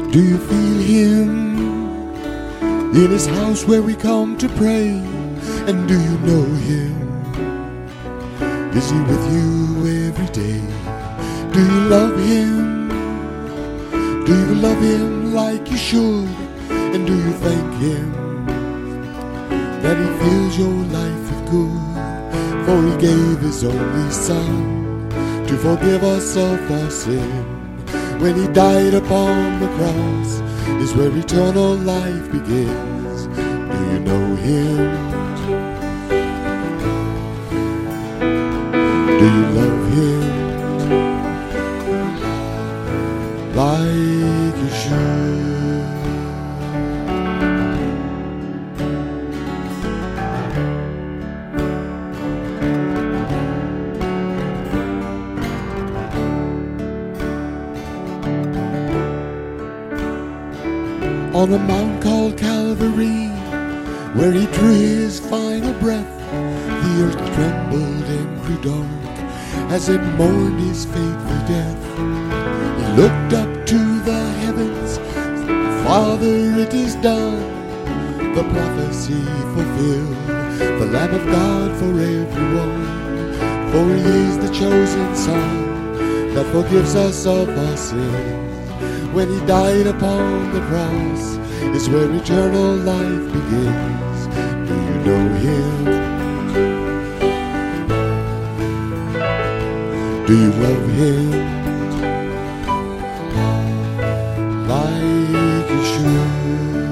Do you feel him in his house where we come to pray? And do you know him? Is he with you every day? Do you love him? Do you love him like you should? And do you thank him that he fills your life with good? For he gave his only son to forgive us of our sin. When he died upon the cross is where eternal life begins. Do you know him? Do you love him like you should? On a mount called Calvary, where he drew his final breath, the earth trembled and grew dark as it mourned his fateful death. He looked up to the heavens, Father, it is done. The prophecy fulfilled, the Lamb of God for everyone. For he is the chosen Son that forgives us of our sins. When he died upon the cross is where eternal life begins. Do you know him? Do you love him like you should?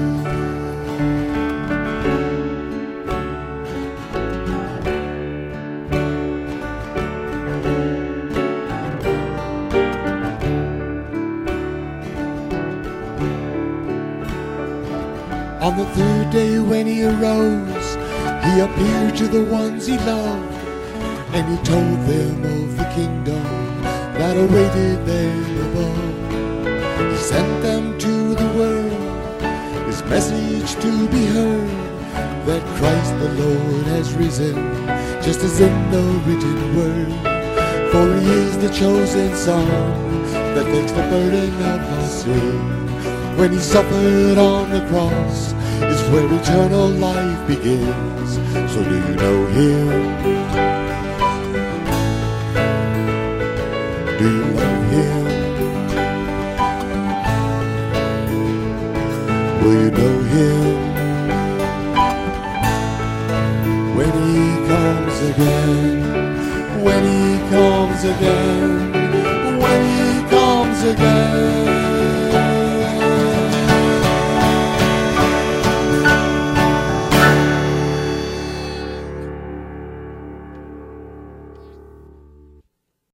On the third day when he arose, he appeared to the ones he loved, and he told them of the kingdom that awaited them above. He sent them to the world, his message to be heard, that Christ the Lord has risen, just as in the written word. For he is the chosen Son that takes the burden of our sin. When he suffered on the cross is where eternal life begins. So do you know him? Do you love him? Will you know him when he comes again? When he comes again?